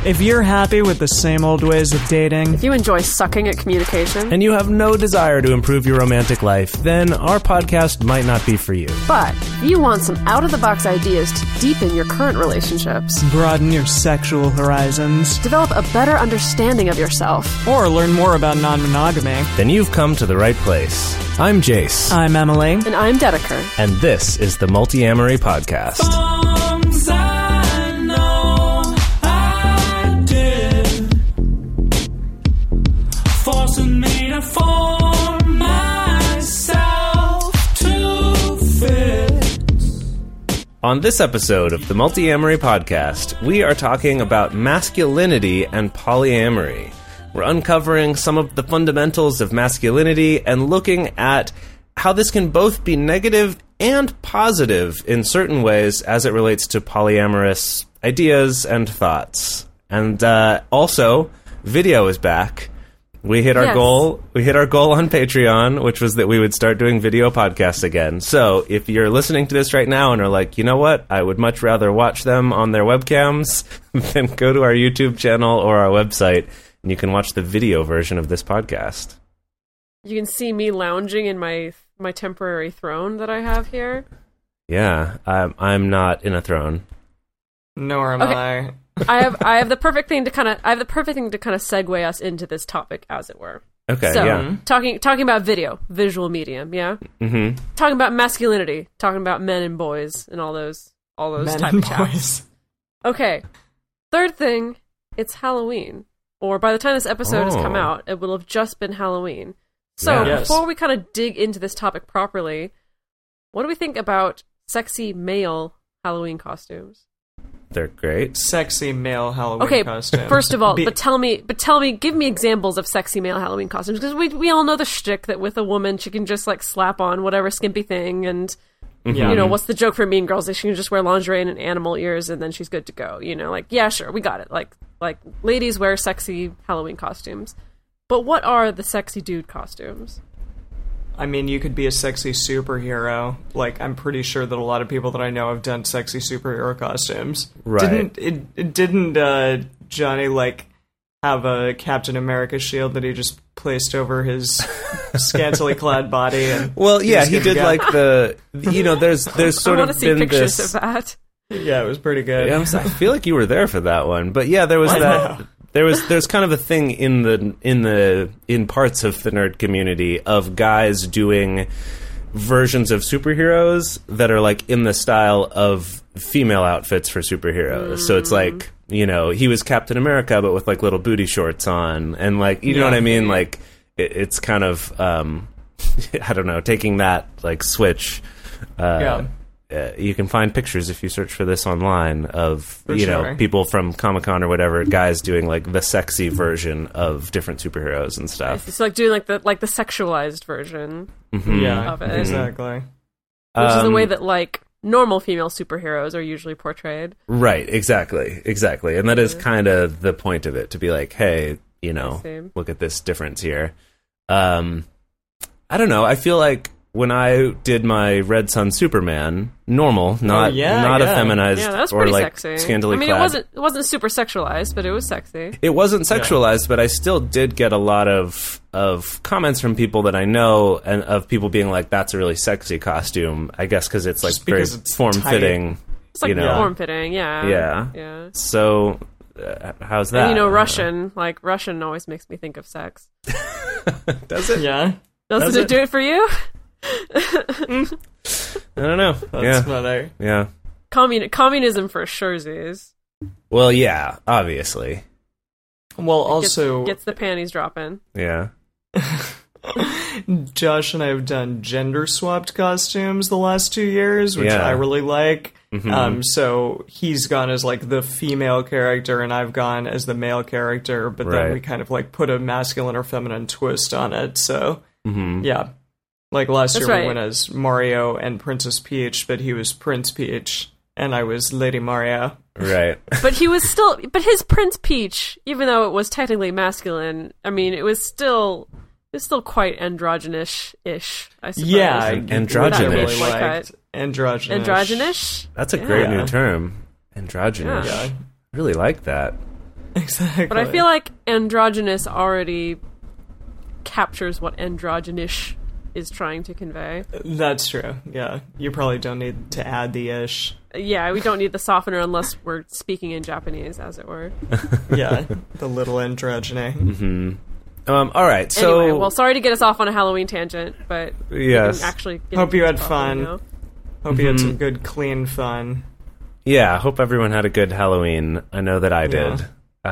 If you're happy with the same old ways of dating, If you enjoy sucking at communication, and you have no desire to improve your romantic life, then our podcast might not be for you. but if you want some out-of-the-box ideas to deepen your current relationships, broaden your sexual horizons, develop a better understanding of yourself, or learn more about non-monogamy, Then you've come to the right place. I'm Jace, I'm Emily. and I'm Dedeker. and this is the Multi-Amory Podcast. Songs I know I did, forcing me to form myself to fit. On this episode of the Multi-Amory Podcast, we are talking about masculinity and polyamory. We're uncovering some of the fundamentals of masculinity and looking at how this can both be negative and positive in certain ways as it relates to polyamorous ideas and thoughts. And also, video is back. We hit our Yes. goal. We hit our goal on Patreon, which was that we would start doing video podcasts again. So if you're listening to this right now and are like, you know what, I would much rather watch them on their webcams, then go to our YouTube channel or our website, and you can watch the video version of this podcast. You can see me lounging in my temporary throne that I have here. Yeah, I'm not in a throne. Nor am Okay. I. I have the perfect thing to kind of segue us into this topic, as it were. Okay, So, yeah. talking about visual medium, yeah. Mm-hmm. Talking about masculinity, talking about men and boys, and all those Men type and of chats. boys. Okay, third thing, it's Halloween, or by the time this episode has come Oh. out, it will have just been Halloween. So Yeah. Yes. before we kind of dig into this topic properly, what do we think about sexy male Halloween costumes? They're great. Sexy male Halloween Okay, costume. first of all, Be- but tell me, give me examples of sexy male Halloween costumes, because we all know the shtick that with a woman she can just like slap on whatever skimpy thing, and yeah. you know what's the joke for Mean Girls? That she can just wear lingerie and animal ears, and then she's good to go. You know, like yeah, sure, we got it. Like ladies wear sexy Halloween costumes, but what are the sexy dude costumes? I mean, you could be a sexy superhero. Like, I'm pretty sure that a lot of people that I know have done sexy superhero costumes. Right. Didn't Johnny, like, have a Captain America shield that he just placed over his scantily clad body? And Well, yeah, was he good to did go? like there's I sort want of to see been pictures this. of that. Yeah, it was pretty good. I feel like you were there for that one, but yeah, there was I that. know. There's kind of a thing in parts of the nerd community of guys doing versions of superheroes that are like in the style of female outfits for superheroes. So it's like, you know, he was Captain America but with like little booty shorts on, and like, you know Yeah. what I mean? Like it's kind of I don't know, taking that like switch. Yeah. You can find pictures if you search for this online of For you know sure. people from Comic-Con or whatever, guys doing like the sexy version of different superheroes and stuff. It's like doing like the sexualized version, Yeah, Of it. exactly. which is the way Um, that like normal female superheroes are usually portrayed. Right, exactly, and that is kind of the point of it, to be like, hey, you know, see. look at this difference here. I don't know. I feel like when I did my Red Sun Superman, normal, not yeah. effeminized Yeah, that's or pretty like sexy. scantily I mean, clad. it wasn't super sexualized, but it was sexy. It wasn't sexualized, but I still did get a lot of comments from people that I know, and of people being like, "That's a really sexy costume." I guess because it's like Just very because it's form fitting. It's like you know. form fitting, yeah. Yeah. Yeah. So, how's that? And you know, I don't Russian always makes me think of sex. know. Does it? Yeah, Doesn't Does it it? do it for you? I don't know. that's funny. Yeah. Communism for surezies. Well, yeah. Obviously. Well, also, Gets the panties dropping. Yeah. Josh and I have done gender swapped costumes the last 2 years, which Yeah. I really like. Mhm. So he's gone as like the female character, and I've gone as the male character. But Right. then we kind of like put a masculine or feminine twist on it. So Mm-hmm. yeah, like last That's year right. we went as Mario and Princess Peach, but he was Prince Peach, and I was Lady Mario. Right. But his Prince Peach, even though it was technically masculine, I mean, it was still quite androgynous-ish, I suppose. Yeah, Androgynous. which I really Like liked. Androgynous. Androgynous? That's a great Yeah. new term. Androgynous. Yeah. I really like that. Exactly. But I feel like androgynous already captures what androgynous is trying to convey. That's true. Yeah, you probably don't need to add the ish. Yeah, we don't need the softener unless we're speaking in Japanese, as it were. Yeah, the little androgyny. All right, so Anyway, well, sorry to get us off on a Halloween tangent, but we Yes. can actually get Hope into you this had properly fun. now. Hope you had some good, clean fun. yeah, I hope everyone had a good Halloween. I know that I did.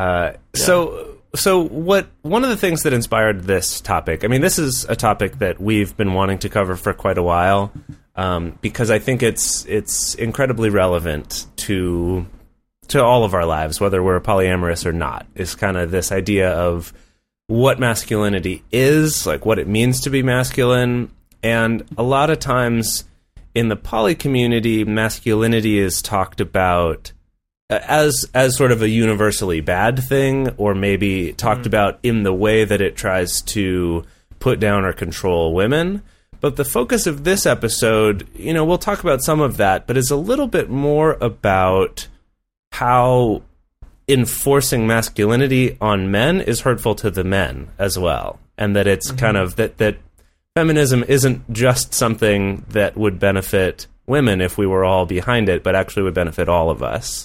So one of the things that inspired this topic, I mean, this is a topic that we've been wanting to cover for quite a while, because I think it's incredibly relevant to all of our lives, whether we're polyamorous or not, is kind of this idea of what masculinity is, like what it means to be masculine. And a lot of times in the poly community, masculinity is talked about as sort of a universally bad thing, or maybe talked about in the way that it tries to put down or control women. But the focus of this episode, we'll talk about some of that, but is a little bit more about how enforcing masculinity on men is hurtful to the men as well. And that it's kind of that feminism isn't just something that would benefit women if we were all behind it, but actually would benefit all of us.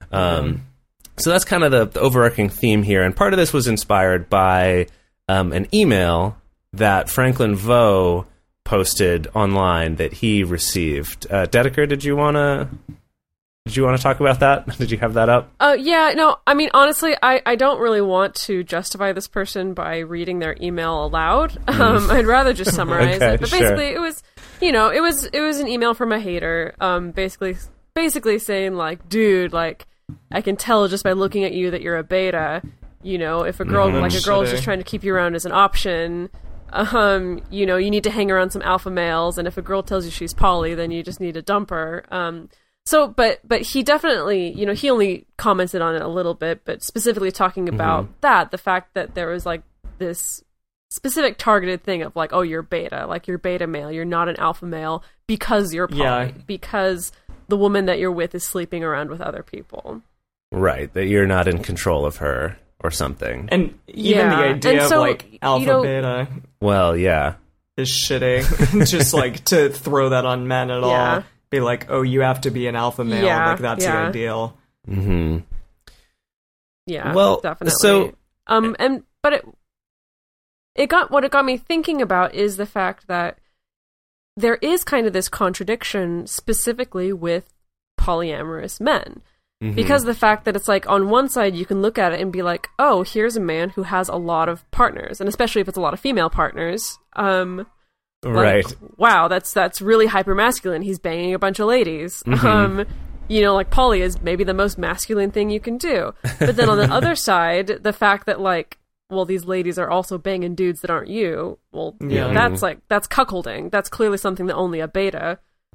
So that's kind of the overarching theme here. And part of this was inspired by an email that Franklin Vo posted online that he received. Dedeker, did you want to talk about that? Did you have that up? Yeah, no, I mean, honestly, I don't really want to justify this person by reading their email aloud. I'd rather just summarize Okay, it. But sure. basically, it was, it was an email from a hater, basically saying, like, dude, like, I can tell just by looking at you that you're a beta. If a girl, like a girl is just trying to keep you around as an option, you need to hang around some alpha males, and if a girl tells you she's poly, then you just need to dump her. But he definitely, he only commented on it a little bit, but specifically talking about the fact that there was like this specific targeted thing of like, oh, you're beta, like you're beta male, you're not an alpha male because you're poly, because the woman that you're with is sleeping around with other people. Right, that you're not in control of her or something. And even the idea of like alpha beta Well, yeah. is shitty. Just like to throw that on men at Yeah. all. Be like, oh, you have to be an alpha male. Yeah, Like that's the ideal. Mm-hmm. Yeah, Well, definitely. so- But it got me thinking about is the fact that there is kind of this contradiction specifically with polyamorous men. Because the fact that it's like on one side you can look at it and be like, oh, here's a man who has a lot of partners, and especially if it's a lot of female partners. Right. Like, wow, that's really hyper masculine. He's banging a bunch of ladies. Like poly is maybe the most masculine thing you can do. But then on the other side, the fact that like, well, these ladies are also banging dudes that aren't you. Well, that's cuckolding. That's clearly something that only a beta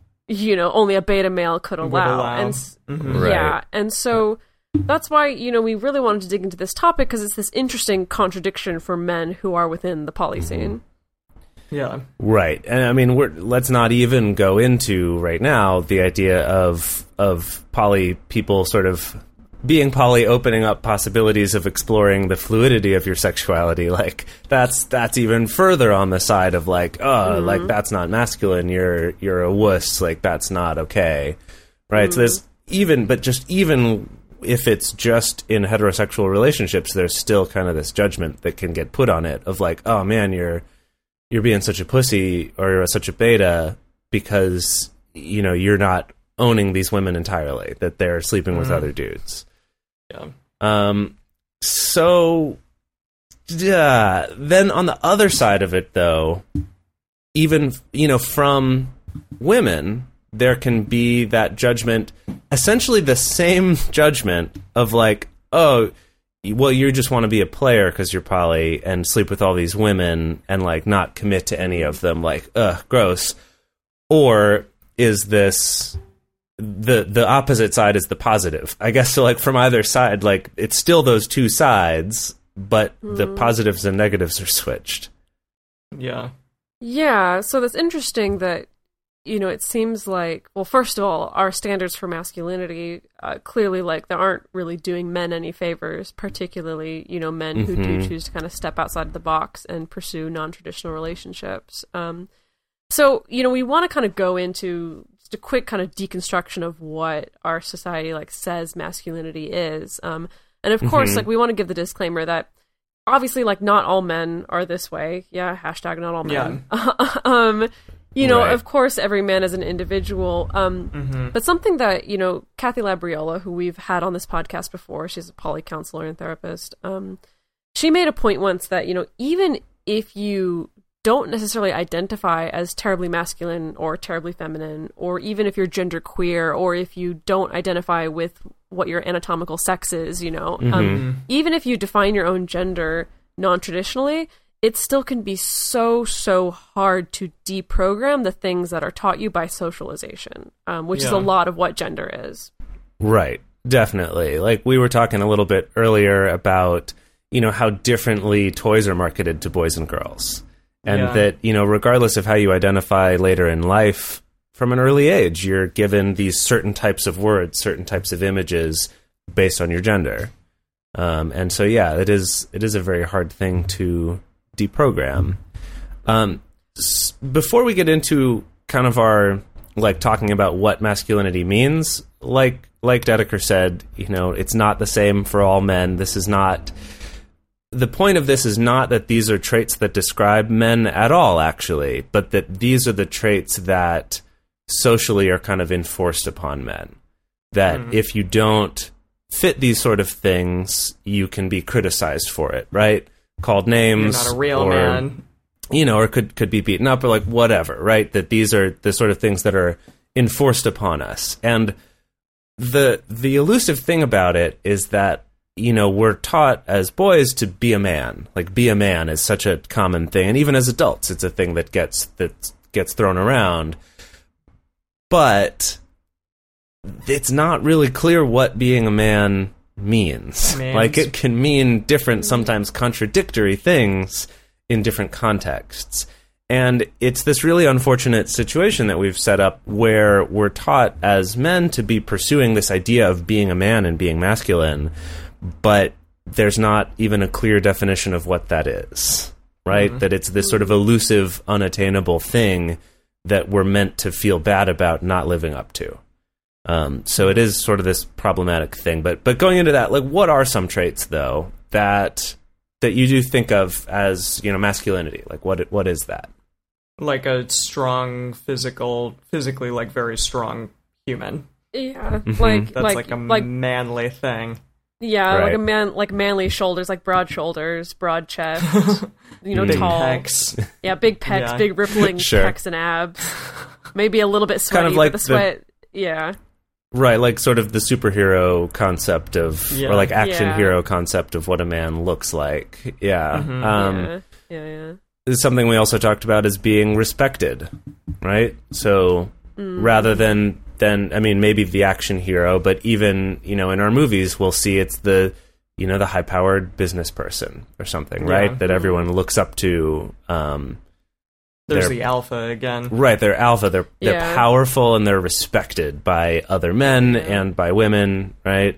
male could allow. And Right. yeah, and so that's why we really wanted to dig into this topic, because it's this interesting contradiction for men who are within the poly scene. Yeah. Right, and I mean, let's not even go into right now the idea of poly people sort of being poly, opening up possibilities of exploring the fluidity of your sexuality. Like that's even further on the side of like, oh, like that's not masculine. You're a wuss. Like that's not okay, right? So there's even if it's just in heterosexual relationships, there's still kind of this judgment that can get put on it of like, oh man, you're being such a pussy or you're such a beta because you're not owning these women entirely, that they're sleeping with other dudes. Yeah. So then on the other side of it though, even from women, there can be that judgment, essentially the same judgment of like, oh, well, you just want to be a player because you're poly and sleep with all these women and like not commit to any of them, like, ugh, gross. Or is this the opposite side is the positive, I guess? So like from either side, like it's still those two sides, but the positives and negatives are switched. Yeah. Yeah, so that's interesting that it seems like, well, first of all, our standards for masculinity, clearly, like, they aren't really doing men any favors, particularly, men who do choose to kind of step outside of the box and pursue non-traditional relationships. So, we want to kind of go into just a quick kind of deconstruction of what our society, like, says masculinity is. And of course, like, we want to give the disclaimer that obviously, like, not all men are this way. Yeah, hashtag not all men. Right. Of course, every man is an individual. But something that, Kathy Labriola, who we've had on this podcast before, she's a poly counselor and therapist, she made a point once that, even if you don't necessarily identify as terribly masculine or terribly feminine, or even if you're genderqueer, or if you don't identify with what your anatomical sex is, even if you define your own gender non-traditionally, it still can be so hard to deprogram the things that are taught you by socialization, which is a lot of what gender is. Right, definitely. Like, we were talking a little bit earlier about, how differently toys are marketed to boys and girls. And that, regardless of how you identify later in life, from an early age, you're given these certain types of words, certain types of images based on your gender. And so, it is a very hard thing to deprogram. Before we get into kind of our, like, talking about what masculinity means, like Dedeker said, it's not the same for all men. This is not... The point of this is not that these are traits that describe men at all, actually, but that these are the traits that socially are kind of enforced upon men. That if you don't fit these sort of things, you can be criticized for it, right? Called names. You're not a real man. Or could be beaten up, or like whatever, right? That these are the sort of things that are enforced upon us. And the elusive thing about it is that, we're taught as boys to be a man. Like, be a man is such a common thing. And even as adults, it's a thing that gets thrown around. But it's not really clear what being a man means. Like, it can mean different, sometimes contradictory things in different contexts. And it's this really unfortunate situation that we've set up where we're taught as men to be pursuing this idea of being a man and being masculine, but there's not even a clear definition of what that is, right? That it's this sort of elusive, unattainable thing that we're meant to feel bad about not living up to. So it is sort of this problematic thing. But going into that, like, what are some traits, though, that you do think of as, masculinity? Like, what is that? Like a strong physically, like, very strong human. Yeah, That's like a manly thing. Yeah, Right. like manly shoulders, like broad shoulders, broad chest, Big tall. pecs. Yeah, big pecs, Yeah. big rippling Sure. pecs and abs. Maybe a little bit sweaty, Kind of like but the sweat, yeah. Right, like sort of the superhero concept of, Yeah. or like action Yeah. hero concept of what a man looks like. Yeah. Yeah. This is something we also talked about as being respected, right? So rather than maybe the action hero, but even, in our movies, we'll see it's the high-powered business person or something, right? That everyone looks up to. There's the alpha again. Right, they're alpha. They're Yeah. powerful and they're respected by other men and by women, right?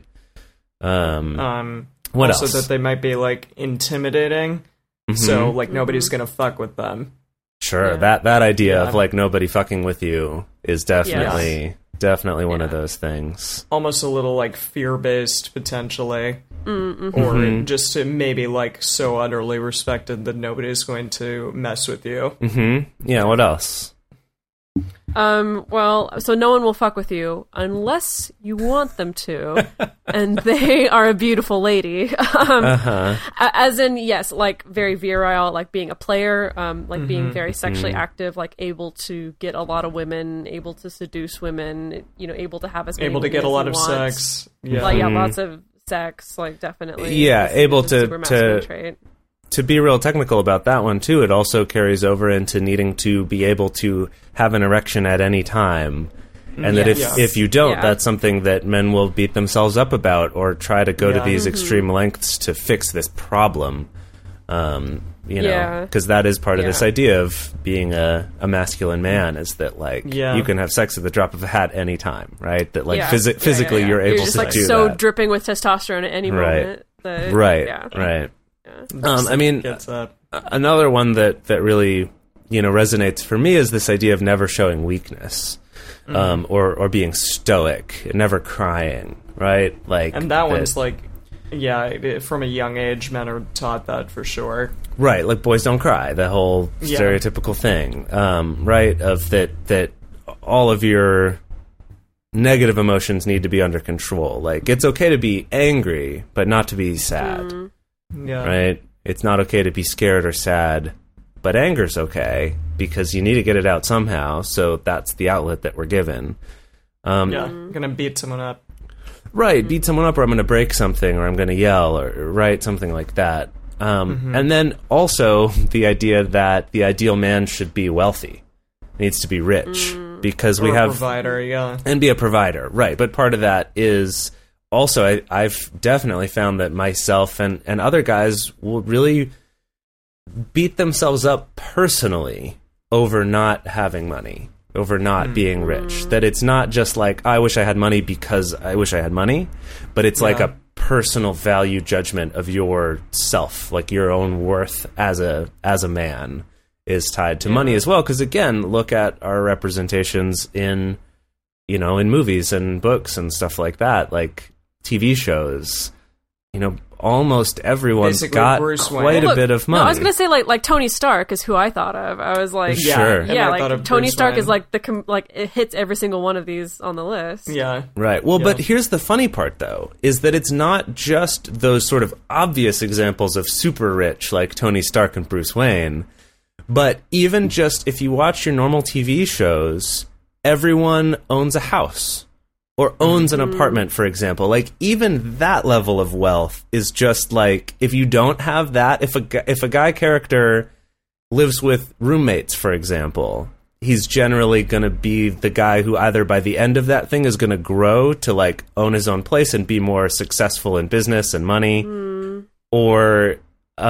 What also else? that they might be, like, intimidating, so, like, nobody's gonna fuck with them. Sure, Yeah. that idea Yeah. of, like, nobody fucking with you is definitely one of those things. Almost a little, like, fear-based, potentially. Or just to maybe, like, so utterly respected that nobody's going to mess with you. Yeah, what else? Well, so no one will fuck with you unless you want them to, and they are a beautiful lady. As in, yes, like very virile, like being a player, like being very sexually active, like able to get a lot of women, able to seduce women, able to have as many Able to women get a as lot he of wants. sex. Yeah. Like, lots of sex, like definitely. Yeah, It's able a super masculine to trait. to be real technical about that one too, it also carries over into needing to be able to have an erection at any time. And that if you don't, that's something that men will beat themselves up about or try to go to these extreme lengths to fix this problem. Because that is part of this idea of being a masculine man, is that like you can have sex at the drop of a hat anytime, right? That like physically you're able just to like do so that. dripping with testosterone at any moment. Right. I mean, another one that really resonates for me is this idea of never showing weakness, or being stoic, never crying, right? Like, and that one's like. Yeah, from a young age, men are taught that for sure. Right, like boys don't cry, the whole stereotypical thing, right? Of that all of your negative emotions need to be under control. Like, it's okay to be angry, but not to be sad. Right? It's not okay to be scared or sad, but anger's okay, because you need to get it out somehow, so that's the outlet that we're given. I'm gonna beat someone up. Right, beat someone up, or I'm going to break something, or I'm going to yell, or right, something like that. And then also the idea that the ideal man should be wealthy, needs to be rich, because we have a provider, and be a provider, right? But part of that is also I've definitely found that myself and other guys will really beat themselves up personally over not having money. Over not being rich. That it's not just like, I wish I had money because I wish I had money, but it's like a personal value judgment of yourself, like your own worth as a man is tied to money as well. Because again, look at our representations in movies and books and stuff like that, like TV shows. Almost everyone's basically got Bruce quite Wayne. a bit of money. No, I was gonna say like Tony Stark is who I thought of. I was like, Sure. like Tony Bruce Stark Wayne. is like it hits every single one of these on the list. Yeah. Right. Well, but here's the funny part, though, is that it's not just those sort of obvious examples of super rich like Tony Stark and Bruce Wayne, but even just if you watch your normal TV shows, everyone owns a house or owns an apartment, for example. Like, even that level of wealth is just like, if you don't have that, if a guy character lives with roommates, for example, he's generally going to be the guy who either by the end of that thing is going to grow to like own his own place and be more successful in business and money, or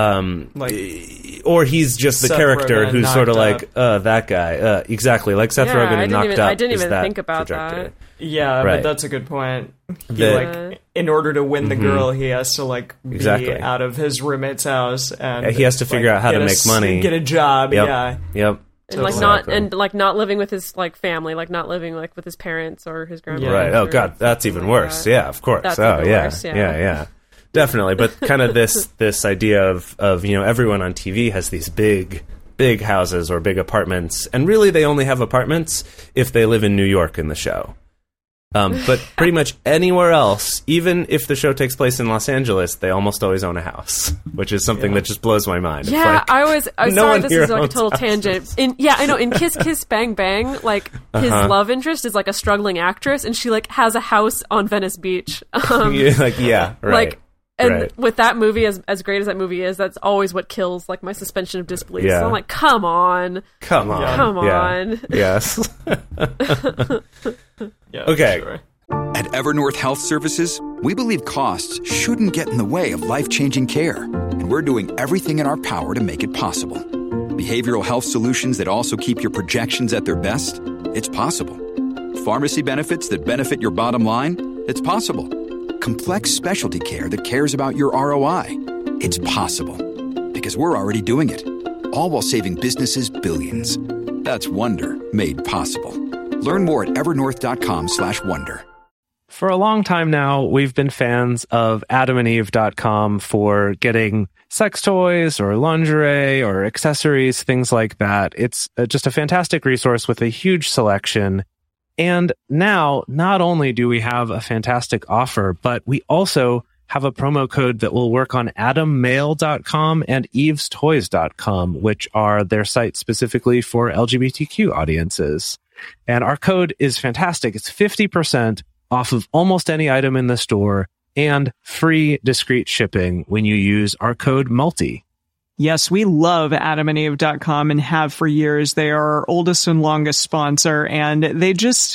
he's just the Seth character Rogen who's sort of knocked like that guy, exactly, like Seth Rogen in Knocked Up. I didn't is even that think about trajectory. that. Yeah, Right. but that's a good point. He, The- in order to win the girl, he has to be Exactly. out of his roommate's house, and He has to figure out how to make money. get a job. Yep. Yeah, Yep. And like not living with his like family, like not living like with his parents or his grandparents. Right. Oh or God, that's even something worse. that. Yeah, of course. That's oh even yeah. worse, yeah. Yeah. Definitely. But kind of this idea of everyone on TV has these big houses or big apartments, and really they only have apartments if they live in New York in the show. But pretty much anywhere else, even if the show takes place in Los Angeles, they almost always own a house, which is something that just blows my mind. Yeah, It's like, I no sorry, one this here is like a owns total houses. tangent. I know in Kiss Kiss Bang Bang, like his love interest is like a struggling actress, and she like has a house on Venice Beach. Yeah, right. Like, and right. with that movie, as great as that movie is, that's always what kills like my suspension of disbelief. Yeah. So I'm like, come on. Come on. Come Yeah. on. Yes. yeah. Okay. Sure. At Evernorth Health Services, we believe costs shouldn't get in the way of life-changing care, and we're doing everything in our power to make it possible. Behavioral health solutions that also keep your projections at their best? It's possible. Pharmacy benefits that benefit your bottom line? It's possible. Complex specialty care that cares about your ROI? It's possible. Because we're already doing it. All while saving businesses billions. That's Wonder made possible. Learn more at evernorth.com/wonder. For a long time now, we've been fans of adamandeve.com for getting sex toys or lingerie or accessories, things like that. It's just a fantastic resource with a huge selection. And now, not only do we have a fantastic offer, but we also have a promo code that will work on adammail.com and evestoys.com, which are their sites specifically for LGBTQ audiences. And our code is fantastic. It's 50% off of almost any item in the store and free discreet shipping when you use our code MULTI. Yes, we love adamandeve.com and have for years. They are our oldest and longest sponsor, and they just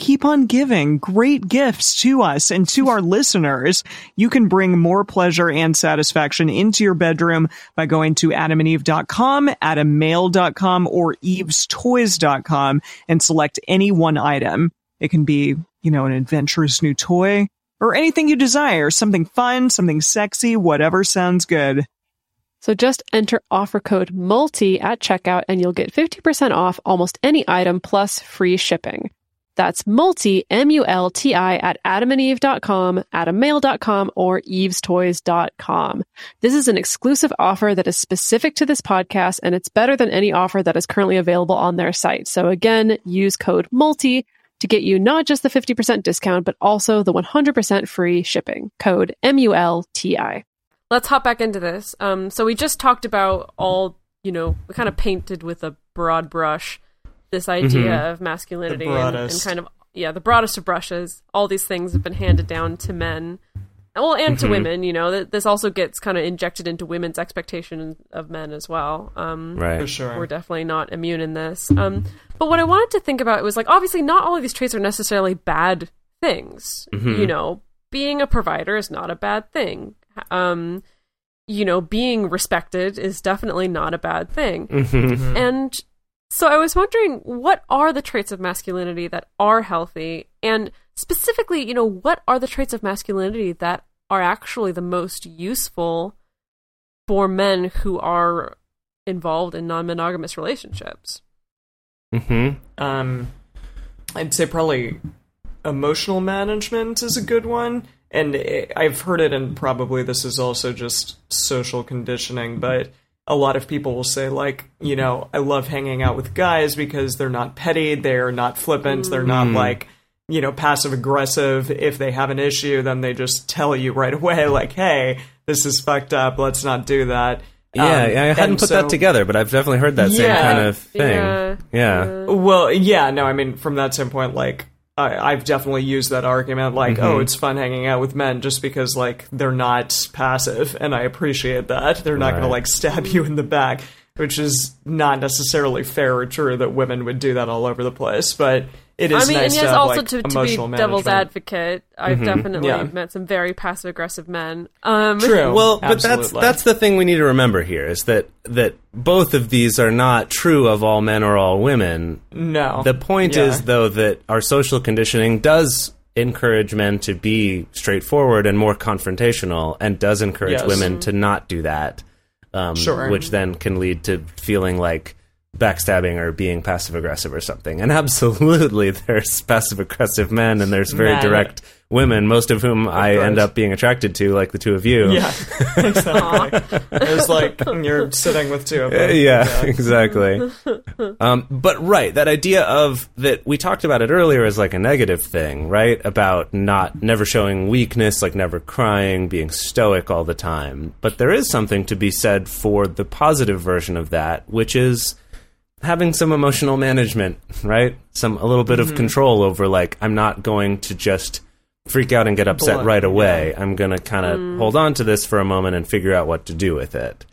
keep on giving great gifts to us and to our listeners. You can bring more pleasure and satisfaction into your bedroom by going to adamandeve.com, adammail.com, or evestoys.com and select any one item. It can be, an adventurous new toy or anything you desire, something fun, something sexy, whatever sounds good. So just enter offer code MULTI at checkout and you'll get 50% off almost any item plus free shipping. That's MULTI, M-U-L-T-I, at adamandeve.com, adammail.com, or evestoys.com. This is an exclusive offer that is specific to this podcast, and it's better than any offer that is currently available on their site. So again, use code MULTI to get you not just the 50% discount, but also the 100% free shipping. Code MULTI. Let's hop back into this. So we just talked about all, we kind of painted with a broad brush this idea of masculinity and kind of, the broadest of brushes. All these things have been handed down to men, and to women. This also gets kind of injected into women's expectations of men as well. Right. For sure. We're definitely not immune in this. But what I wanted to think about was, obviously not all of these traits are necessarily bad things. Being a provider is not a bad thing. Being respected is definitely not a bad thing. And so I was wondering, what are the traits of masculinity that are healthy? And specifically, what are the traits of masculinity that are actually the most useful for men who are involved in non-monogamous relationships? I'd say probably emotional management is a good one. And I've heard it, and probably this is also just social conditioning, but a lot of people will say, I love hanging out with guys because they're not petty, they're not flippant, they're not passive-aggressive. If they have an issue, then they just tell you right away, hey, this is fucked up, let's not do that. I hadn't put that together, but I've definitely heard that same kind of thing. Yeah. Well, from that standpoint, I've definitely used that argument, it's fun hanging out with men just because, they're not passive, and I appreciate that. They're not going to, stab you in the back, which is not necessarily fair or true that women would do that all over the place, but it is nice to have, also to be emotional devil's management. Advocate, I've definitely met some very passive-aggressive men. True. Well, but absolutely. that's the thing we need to remember here, is that both of these are not true of all men or all women. No. The point is, though, that our social conditioning does encourage men to be straightforward and more confrontational, and does encourage women to not do that. Which then can lead to feeling like backstabbing or being passive-aggressive or something. And absolutely, there's passive-aggressive men and there's very direct women, most of whom I end up being attracted to, like the two of you. Yeah, exactly. It's you're sitting with two of them. Exactly. But that idea of that, we talked about it earlier as a negative thing, right? About never showing weakness, never crying, being stoic all the time. But there is something to be said for the positive version of that, which is having some emotional management, right? A little bit of control over, I'm not going to just freak out and get upset right away. Yeah. I'm going to kind of hold on to this for a moment and figure out what to do with it.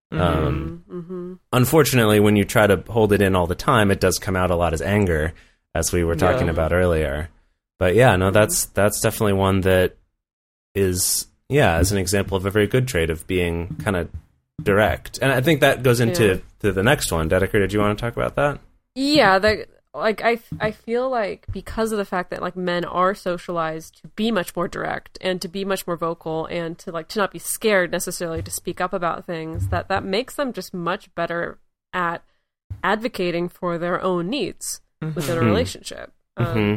Unfortunately, when you try to hold it in all the time, it does come out a lot as anger, as we were talking about earlier. But that's definitely one that is, as an example of a very good trait of being kind of direct. And I think that goes into the next one. Dedeker, did you want to talk about that? Yeah, I feel like because of the fact that men are socialized to be much more direct and to be much more vocal and to not be scared necessarily to speak up about things, that makes them just much better at advocating for their own needs within a relationship. I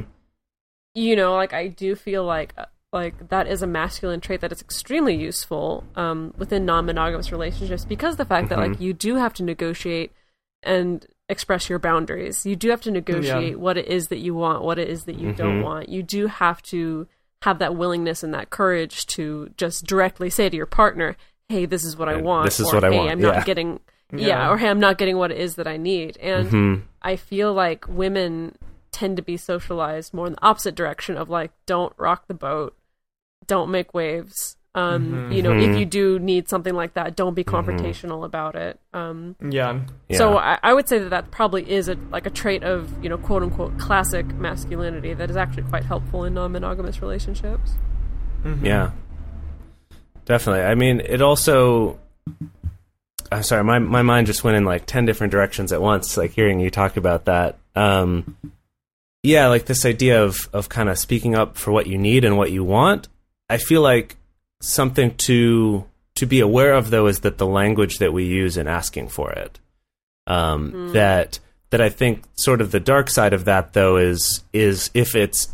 do feel like that is a masculine trait that is extremely useful within non-monogamous relationships, because of the fact that you do have to negotiate and express your boundaries. You do have to negotiate what it is that you want, what it is that you don't want. You do have to have that willingness and that courage to just directly say to your partner, hey, this is what I want. This is what I want. I'm not getting or hey, I'm not getting what it is that I need. And I feel like women tend to be socialized more in the opposite direction of don't rock the boat, don't make waves, You know, if you do need something like that, don't be confrontational about it. So I would say that probably is a trait of, you know, quote unquote classic masculinity that is actually quite helpful in non-monogamous relationships. Yeah, definitely. I mean, it also... I'm sorry, my mind just went in like 10 different directions at once, like hearing you talk about that. Yeah, like this idea of kind of speaking up for what you need and what you want. I feel like something to be aware of, though, is that the language that we use in asking for it. That I think sort of the dark side of that, though, is if it's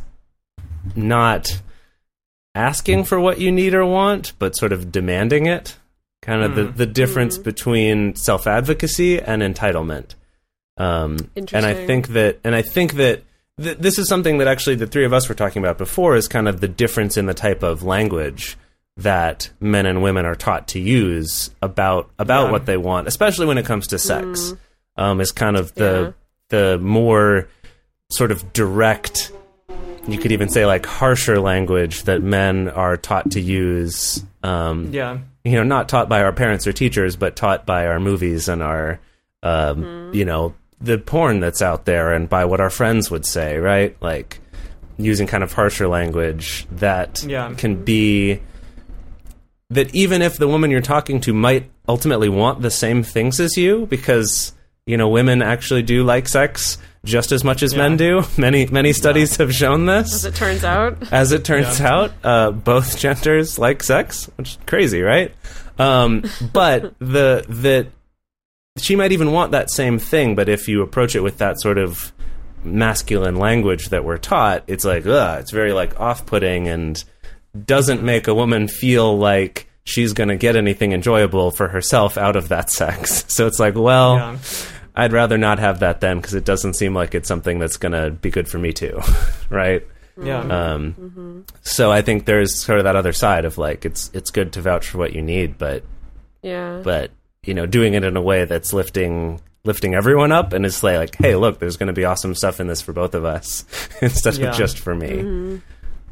not asking for what you need or want, but sort of demanding it. Kind of the difference between self-advocacy and entitlement. And I think that this is something that actually the three of us were talking about before, is kind of the difference in the type of language that men and women are taught to use about what they want, especially when it comes to sex. Is kind of the more sort of direct, you could even say like harsher language that men are taught to use. You know, not taught by our parents or teachers, but taught by our movies and our, you know, the porn that's out there, and by what our friends would say, right? Like using kind of harsher language that can be, that even if the woman you're talking to might ultimately want the same things as you, because, you know, women actually do like sex just as much as men do. Many studies have shown this. As it turns out. As it turns out, both genders like sex, which is crazy, right? But that she might even want that same thing, but if you approach it with that sort of masculine language that we're taught, it's like, it's very like off-putting and doesn't make a woman feel like she's going to get anything enjoyable for herself out of that sex. So it's like, well... I'd rather not have that then, because it doesn't seem like it's something that's going to be good for me too, right? So I think there's sort of that other side of like, it's good to vouch for what you need, but you know, doing it in a way that's lifting everyone up and is like, hey, look, there's going to be awesome stuff in this for both of us instead of just for me.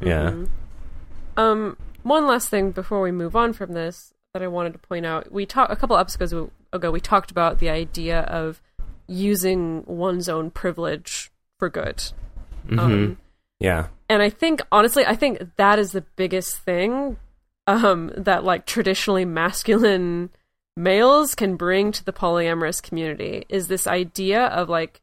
One last thing before we move on from this that I wanted to point out. A couple episodes ago, we talked about the idea of using one's own privilege for good. And I think, honestly, that is the biggest thing that like traditionally masculine males can bring to the polyamorous community, is this idea of like,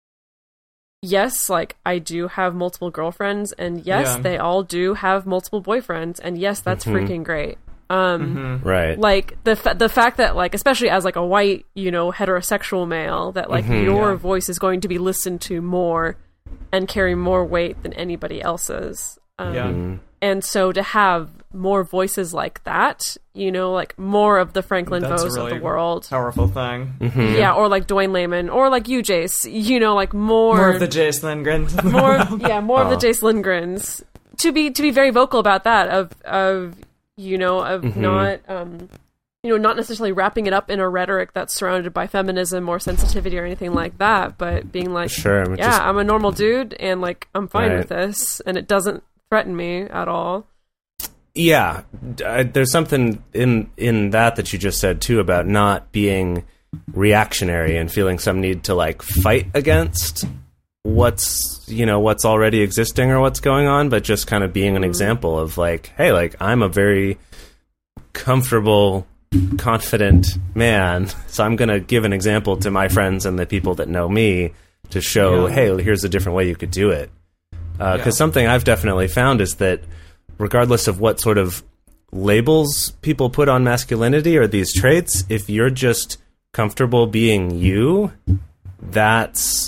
yes, like I do have multiple girlfriends, and yes, they all do have multiple boyfriends, and yes, that's freaking great. Right. Like the fact that like, especially as like a white, you know, heterosexual male, that like your voice is going to be listened to more and carry more weight than anybody else's. And so to have more voices like that, you know, like more of the Franklin Voes really of the world. Powerful thing. Yeah, or like Dwayne Lehman, or like you, Jace, you know, like more of the Jace Lindgrens. More of the Jace Lindgrens. To be very vocal about that, of you know, of not, you know, not necessarily wrapping it up in a rhetoric that's surrounded by feminism or sensitivity or anything like that, but being like, I'm a normal dude, and like, I'm fine with this, and it doesn't threaten me at all. Yeah, there's something in that you just said, too, about not being reactionary and feeling some need to, like, fight against what's already existing or what's going on, but just kind of being an example of like, hey, like I'm a very comfortable, confident man, so I'm going to give an example to my friends and the people that know me to show, hey, here's a different way you could do it. Because something I've definitely found is that regardless of what sort of labels people put on masculinity or these traits, if you're just comfortable being you, that's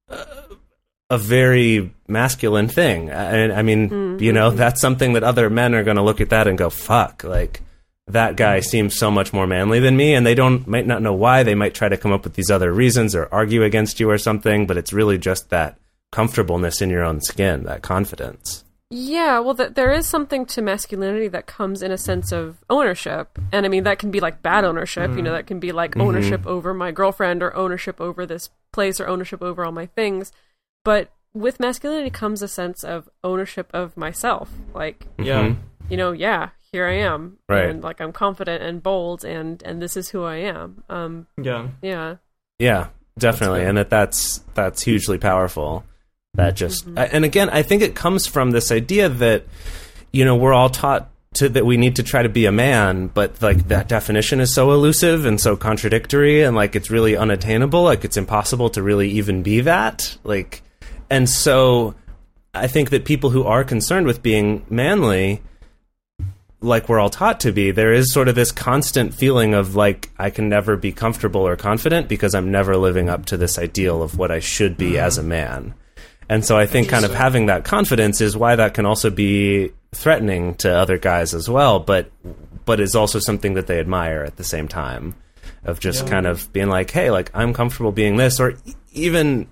a very masculine thing. I mean, you know, that's something that other men are going to look at that and go, fuck, like, that guy seems so much more manly than me, and they might not know why. They might try to come up with these other reasons or argue against you or something, but it's really just that comfortableness in your own skin, that confidence. Yeah, well, there is something to masculinity that comes in a sense of ownership. And I mean, that can be like bad ownership, you know, that can be like ownership over my girlfriend, or ownership over this place, or ownership over all my things. But with masculinity comes a sense of ownership of myself. Like, you know, here I am, Right. and like I'm confident and bold, and this is who I am. Yeah, definitely, and that's hugely powerful. That just and again, I think it comes from this idea that we're all taught that we need to try to be a man, but like that definition is so elusive and so contradictory, and like it's really unattainable. Like it's impossible to really even be that. Like, and so I think that people who are concerned with being manly, like we're all taught to be, there is sort of this constant feeling of like I can never be comfortable or confident because I'm never living up to this ideal of what I should be as a man. And so I think kind of having that confidence is why that can also be threatening to other guys as well, but is also something that they admire at the same time, of just kind of being like, hey, like I'm comfortable being this, or even,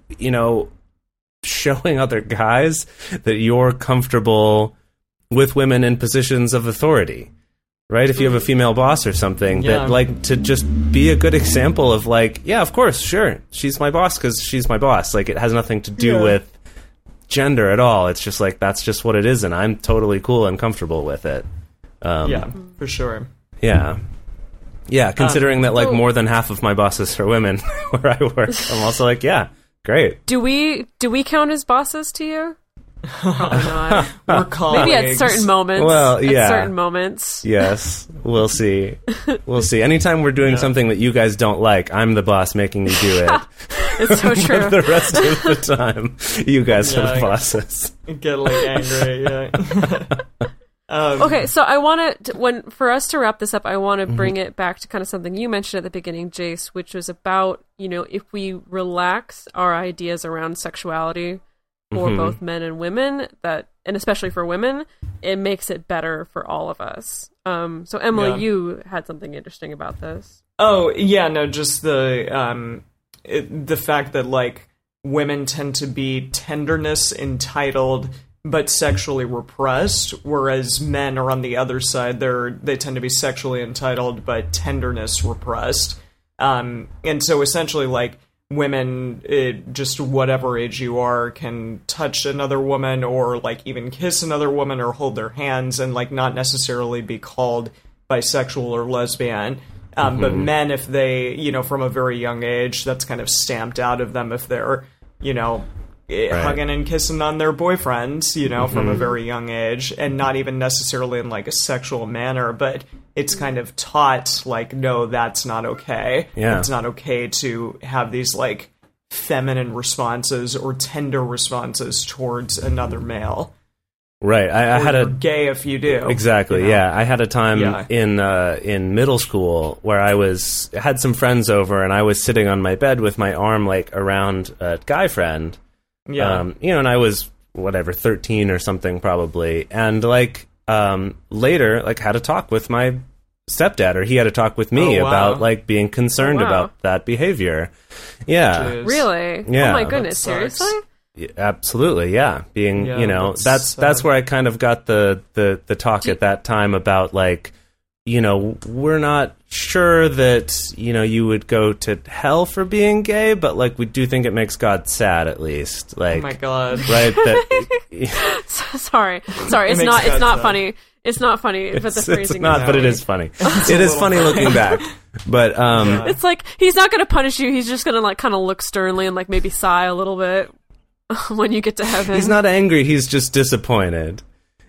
showing other guys that you're comfortable with women in positions of authority, right? If you have a female boss or something, that like to just be a good example of like, yeah, of course, sure, she's my boss because she's my boss. Like it has nothing to do with gender at all. It's just like that's just what it is, and I'm totally cool and comfortable with it. For sure. Yeah, considering that like more than half of my bosses are women where I work, I'm also like, yeah, great. Do we count as bosses to you? Probably not. We're colleagues. Maybe at certain moments. Well, yeah. At certain moments. Yes, we'll see. We'll see. Anytime we're doing something that you guys don't like, I'm the boss making you do it. It's so true. The rest of the time, you guys are the bosses. Get like angry, Okay, so I want to, for us to wrap this up, I want to bring it back to kind of something you mentioned at the beginning, Jace, which was about, if we relax our ideas around sexuality for both men and women, and especially for women, it makes it better for all of us. So Emily, you had something interesting about this. Oh, yeah, no, just the fact that, like, women tend to be tenderness entitled but sexually repressed, whereas men are on the other side. They tend to be sexually entitled but tenderness repressed. And so essentially, like, women, just whatever age you are, can touch another woman or, like, even kiss another woman or hold their hands and, like, not necessarily be called bisexual or lesbian. But men, if they, from a very young age, that's kind of stamped out of them if they're, hugging and kissing on their boyfriends, from a very young age, and not even necessarily in, like, a sexual manner, but it's kind of taught, like, no, that's not okay. Yeah. It's not okay to have these, like, feminine responses or tender responses towards another male. Right, I had you're gay if you do. Exactly, yeah. I had a time in middle school where I had some friends over, and I was sitting on my bed with my arm like around a guy friend. Yeah, and I was 13 or something probably, and like later like had a talk with my stepdad, or he had a talk with me about like being concerned about that behavior. Yeah, Jeez. Really? Yeah, oh my goodness, seriously? Absolutely, yeah. Being, that's where I kind of got the talk at that time about like, we're not sure that, you would go to hell for being gay, but like we do think it makes God sad at least. Like, oh my God. Right? Sorry. It's not funny. It's not funny, but the phrasing it's not, is but it is funny. It is funny looking back. But it's like he's not going to punish you. He's just going to like kind of look sternly and like maybe sigh a little bit when you get to heaven. He's not angry. He's just disappointed.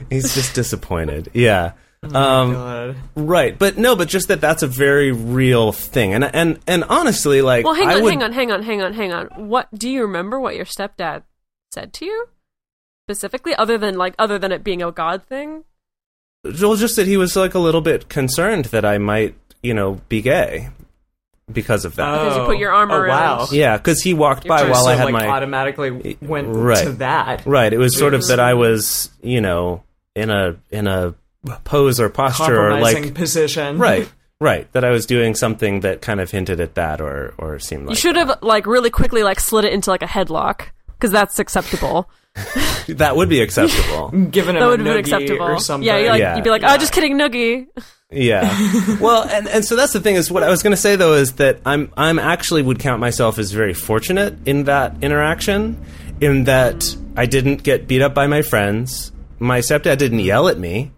Yeah. God. Right. But just that's a very real thing. And honestly, like, well, hang on. What do you remember what your stepdad said to you specifically, other than it being a God thing? Well, just that he was like a little bit concerned that I might, be gay because of that. Because you put your arm around. Wow. Yeah, because he walked by while I had my automatically went to that. Right. It was sort of that I was, in a pose or posture or like position. Right. That I was doing something that kind of hinted at that or seemed like you should have like really quickly like slid it into like a headlock, because that's acceptable. That would be acceptable. Given him that a would have been noogie acceptable or something. Yeah, you'd be like, oh, just kidding, noogie. Yeah. Well, and so that's the thing, is what I was going to say though is that I'm actually would count myself as very fortunate in that interaction, in that I didn't get beat up by my friends. My stepdad didn't yell at me.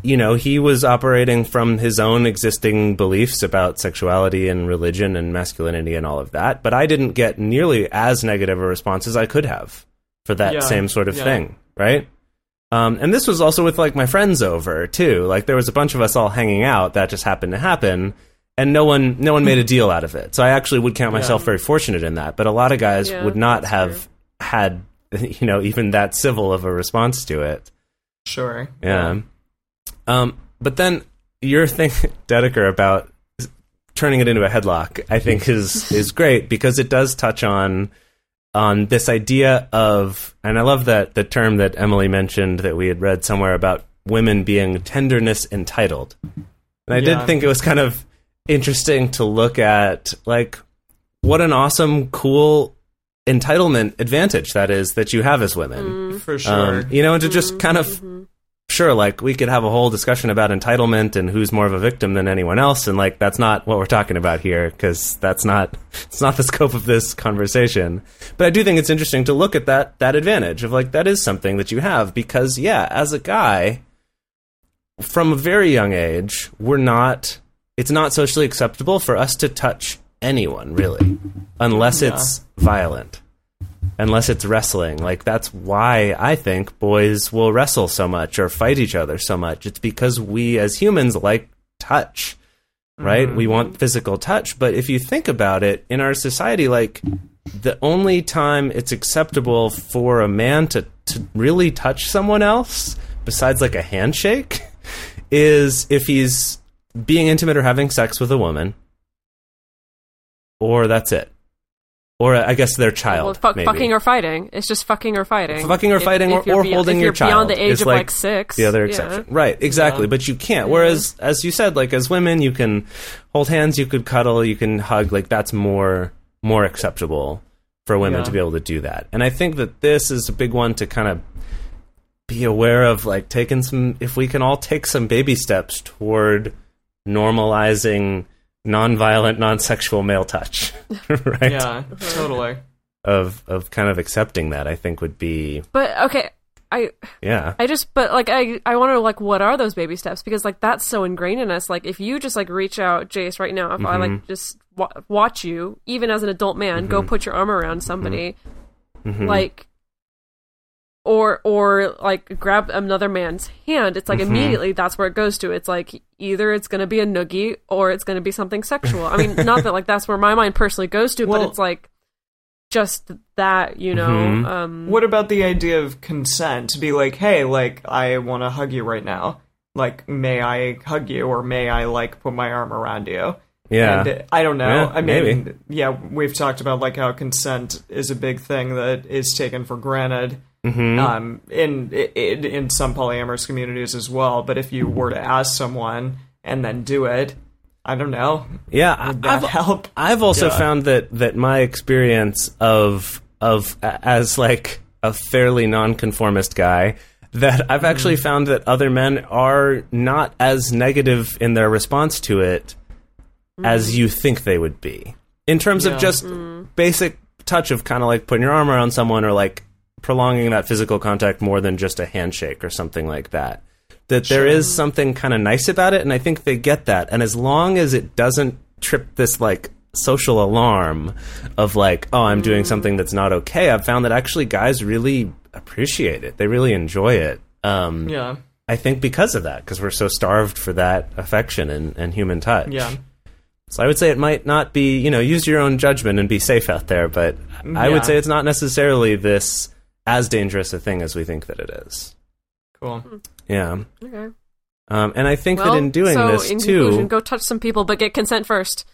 you know, he was operating from his own existing beliefs about sexuality and religion and masculinity and all of that, but I didn't get nearly as negative a response as I could have for that same sort of thing, right? And this was also with, like, my friends over, too. Like, there was a bunch of us all hanging out. That just happened to happen, and no one made a deal out of it. So I actually would count myself very fortunate in that, but a lot of guys would not have had, you know, even that civil of a response to it. Sure. Yeah. But then your thing, Dedeker, about turning it into a headlock, I think is great, because it does touch on this idea of, and I love that the term that Emily mentioned that we had read somewhere about women being tenderness entitled. And I did think it was kind of interesting to look at, like, what an awesome, cool entitlement advantage that is that you have as women. For sure. You know, and to just kind of, sure, like, we could have a whole discussion about entitlement and who's more of a victim than anyone else, and, like, that's not what we're talking about here, because it's not the scope of this conversation. But I do think it's interesting to look at that advantage of, like, that is something that you have, because, as a guy, from a very young age, it's not socially acceptable for us to touch anyone, really, unless it's violent. Unless it's wrestling. Like, that's why I think boys will wrestle so much or fight each other so much. It's because we as humans like touch, right? We want physical touch. But if you think about it, in our society, like, the only time it's acceptable for a man to really touch someone else, besides, like, a handshake, is if he's being intimate or having sex with a woman, or that's it. Or I guess their child. Well, fucking or fighting. It's just fucking or fighting. Fucking or fighting, or holding your child. Beyond the age of, like 6. The other exception. Right, exactly. But you can't. Whereas, as you said, like, as women, you can hold hands, you could cuddle, you can hug. Like, that's more acceptable for women to be able to do that. And I think that this is a big one to kind of be aware of, like, if we can all take some baby steps toward normalizing non-violent, non-sexual male touch, right? Yeah, totally. Of kind of accepting that, I think, would be. But okay, I want to, like, what are those baby steps? Because, like, that's so ingrained in us. Like, if you just, like, reach out, Jace, right now, if I, like, just watch you, even as an adult man, go put your arm around somebody, like. Or like grab another man's hand, it's like immediately that's where it goes to. It's like either it's going to be a noogie or it's going to be something sexual. I mean, not that, like, that's where my mind personally goes to, but it's like just that, you know. What about the idea of consent? To be like, hey, like, I want to hug you right now. Like, may I hug you, or may I, like, put my arm around you? Yeah. And I don't know. Yeah, I mean, maybe. We've talked about, like, how consent is a big thing that is taken for granted. In some polyamorous communities as well, but if you were to ask someone and then do it, I don't know. Yeah, would that help? I've also found that my experience of as, like, a fairly nonconformist guy, that I've actually found that other men are not as negative in their response to it as you think they would be, in terms of just basic touch of kind of like putting your arm around someone, or like prolonging that physical contact more than just a handshake or something like that. That there is something kind of nice about it, and I think they get that. And as long as it doesn't trip this, like, social alarm of, like, oh, I'm doing something that's not okay, I've found that actually guys really appreciate it. They really enjoy it. I think because of that, because we're so starved for that affection and human touch. Yeah. So I would say it might not be, you know, use your own judgment and be safe out there, but I would say it's not necessarily this as dangerous a thing as we think that it is. Cool. Yeah. Okay. And I think that in doing this, in too... conclusion, go touch some people, but get consent first.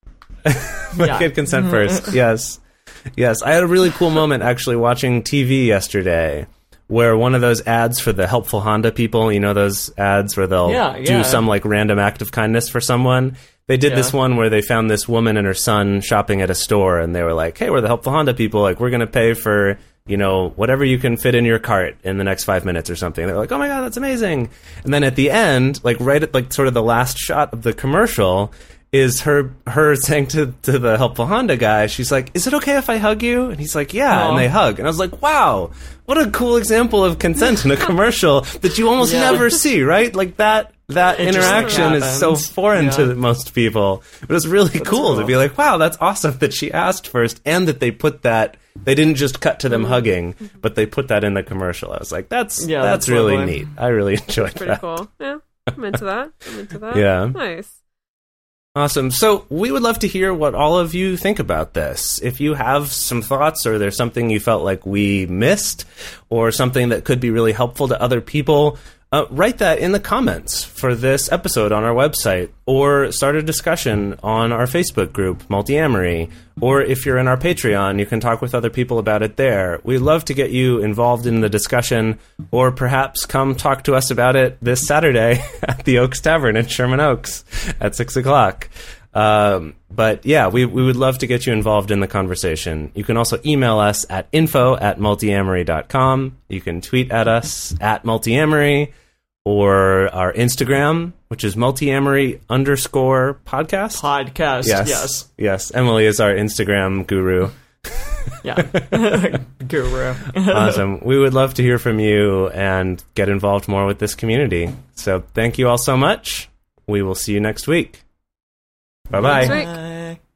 Get consent first, yes. Yes, I had a really cool moment, actually, watching TV yesterday, where one of those ads for the Helpful Honda people, you know, those ads where they'll do some, like, random act of kindness for someone... They did this one where they found this woman and her son shopping at a store, and they were like, hey, we're the Helpful Honda people, like, we're going to pay for, you know, whatever you can fit in your cart in the next 5 minutes or something. They're like, oh my god, that's amazing. And then at the end, like, right at, like, sort of the last shot of the commercial, is her saying to the helpful Honda guy, she's like, "Is it okay if I hug you?" And he's like, "Yeah," and they hug. And I was like, wow, what a cool example of consent in a commercial that you almost never see, right? Like that interaction is so foreign to most people. But it was really cool to be like, wow, that's awesome that she asked first, and that they put that, they didn't just cut to them hugging, but they put that in the commercial. I was like, that's really neat. I really enjoyed that. Pretty cool. Yeah, I'm into that. Yeah. Nice. Awesome. So we would love to hear what all of you think about this. If you have some thoughts, or there's something you felt like we missed, or something that could be really helpful to other people, write that in the comments for this episode on our website, or start a discussion on our Facebook group, Multiamory, or if you're in our Patreon, you can talk with other people about it there. We'd love to get you involved in the discussion, or perhaps come talk to us about it this Saturday at the Oaks Tavern in Sherman Oaks at 6 o'clock. But yeah, we would love to get you involved in the conversation. You can also email us at info@multiamory.com. You can tweet at us at Multiamory, or our Instagram, which is multiamory_podcast. Yes. Emily is our Instagram guru. Guru. Awesome. We would love to hear from you and get involved more with this community. So thank you all so much. We will see you next week. Bye-bye. Next week.